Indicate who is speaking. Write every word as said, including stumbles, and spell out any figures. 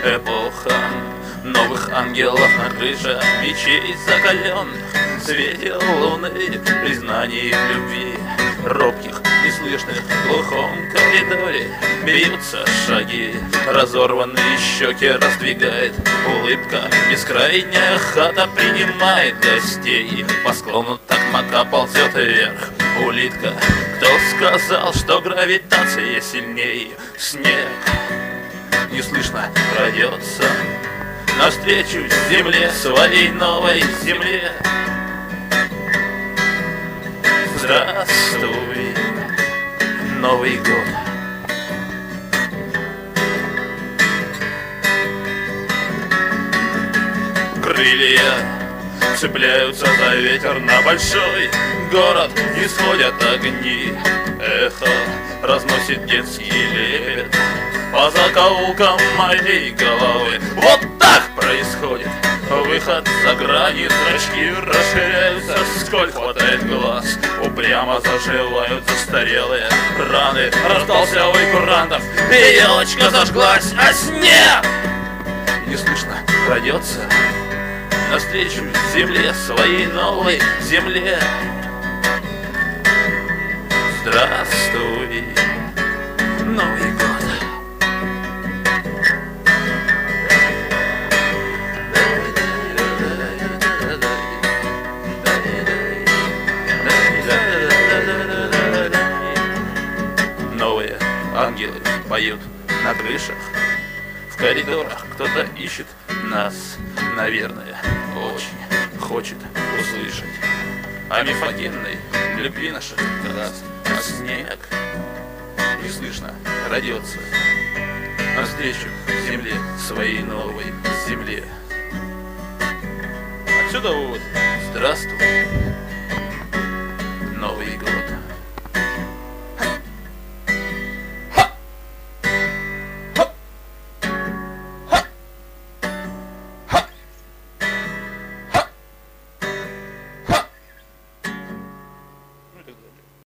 Speaker 1: эпоха новых ангелов на крышах мечей закаленных, в свете луны, признаний в любви робких, неслышных в глухом коридоре. Бьются шаги, разорванные щеки раздвигает улыбка. Бескрайняя хата принимает гостей, по склону такмака ползет вверх улитка. Кто сказал, что гравитация сильнее? Снег неслышно крадется навстречу земле, своей новой земле. Здравствуй, Новый год. Крылья цепляются за ветер, на большой город исходят огни. Эхо разносит детский лепет по закоулкам моей головы. Вот так происходит выход за грани. Зрачки расширяются, сколь хватает глаз. Упрямо заживают застарелые раны. Раздался вой курантов, и елочка зажглась, а снег неслышно крадется навстречу земле, своей новой земле. Здравствуй, Новый год. Новые ангелы поют на крышах, в коридорах кто-то ищет нас, наверное, очень хочет услышать о мифогенной любви наших крас. А снег неслышно крадется навстречу земле, своей новой земле. Отсюда вот здравствуй,